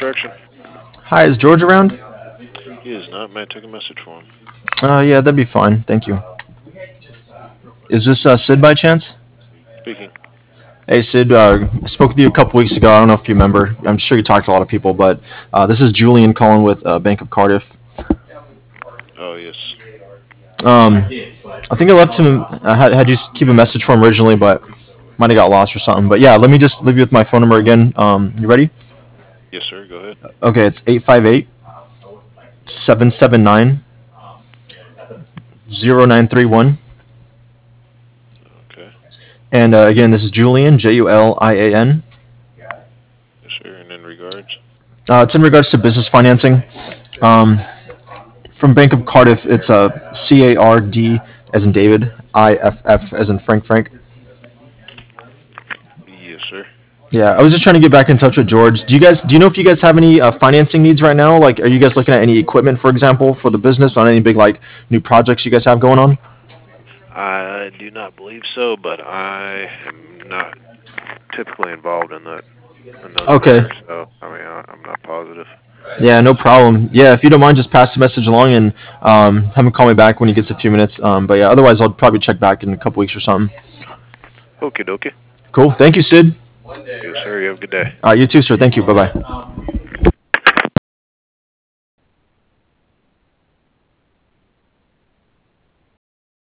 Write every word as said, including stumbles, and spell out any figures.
Construction. Hi, is George around? He is not. May I take a message for him? Uh, yeah, that'd be fine. Thank you. Is this uh, Sid by chance? Speaking. Hey, Sid. Uh, I spoke with you a couple weeks ago. I don't know if you remember. I'm sure you talked to a lot of people, but uh, this is Julian calling with uh, Bank of Cardiff. Oh, yes. Um, I think I left him. I had, had you keep a message for him originally, but might have got lost or something. But yeah, let me just leave you with my phone number again. Um, you ready? Yes, sir. Go ahead. Okay, it's eight five eight seven seven nine zero nine three one. Okay. And uh, again, this is Julian, J U L I A N. Yes, sir. And in regards? Uh, it's in regards to business financing. Um, from Bank of Cardiff, it's uh, C A R D as in David, I F F as in Frank Frank. Yes, sir. Yeah, I was just trying to get back in touch with George. Do you guys, do you know if you guys have any uh, financing needs right now? Like, are you guys looking at any equipment, for example, for the business on any big like new projects you guys have going on? I do not believe so, but I am not typically involved in that in those Okay. matters. So I mean, I, I'm not positive. Yeah, no problem. Yeah, if you don't mind, just pass the message along and um, have him call me back when he gets a few minutes. Um, but yeah, otherwise, I'll probably check back in a couple weeks or something. Okie dokie. Cool. Thank you, Sid. Yes, sir. You have a good day. Uh, you too, sir. Thank you. Bye bye.